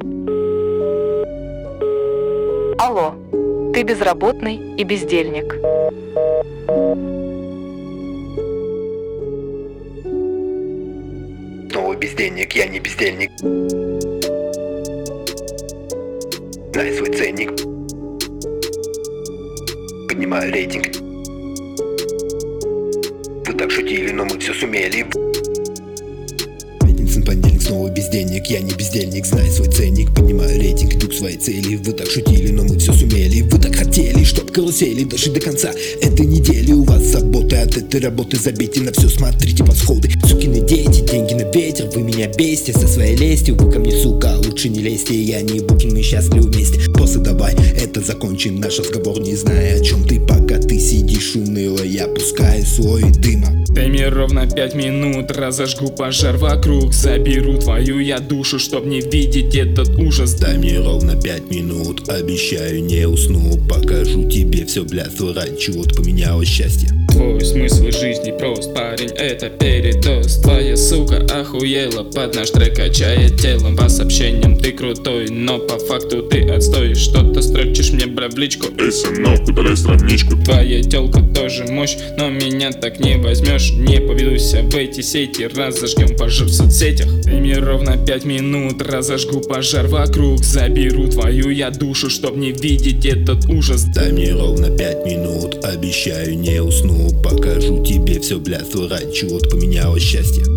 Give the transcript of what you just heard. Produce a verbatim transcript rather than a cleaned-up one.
Алло, ты безработный и бездельник. Снова бездельник, я не бездельник. Знай свой ценник. Поднимаю рейтинг. Вы так шутили, но мы все сумели. Пятница, понедельник, снова бездельник, я не бездельник. Знай свой ценник, поднимаю рейтинг, иду к своей цели. Вы так шутили, но мы все сумели. Вы так хотели, чтоб карусели дошли до конца этой недели. У вас заботы от этой работы, забейте на все, смотрите восходы. Сукины дети, деньги на ветер, вы меня бесите со своей лестью. Вы ко мне, сука, лучше не лезьте, я не Букин, мы счастливы вместе. Просто давай, это закончим наш разговор, не зная о чем ты, пока ты сидишь уныло, я пускаю слой дыма. Дай мне ровно пять минут, разожгу пожар вокруг, заберу твою я душу, чтоб не видеть этот ужас. Дай мне ровно пять минут, обещаю не усну, покажу тебе все блядство, ради чего-то поменялось счастье. Твой смысл жизни прост, парень, это передоз. Твоя сука охуела, под наш трек качает телом. По сообщениям ты крутой, но по факту ты отстой. Что-то строчишь мне, бля, в личку. Эй, сынок, удаляй страничку. Твоя тёлка тоже мощь, но меня так не возьмешь. Не поведуся в эти сети, разожгем пожар в соцсетях. Дай мне ровно пять минут, разожгу пожар вокруг, заберу твою я душу, чтоб не видеть этот ужас. Дай мне ровно пять минут, обещаю не усну, покажу тебе все блядство, ради чего-то поменялось счастье.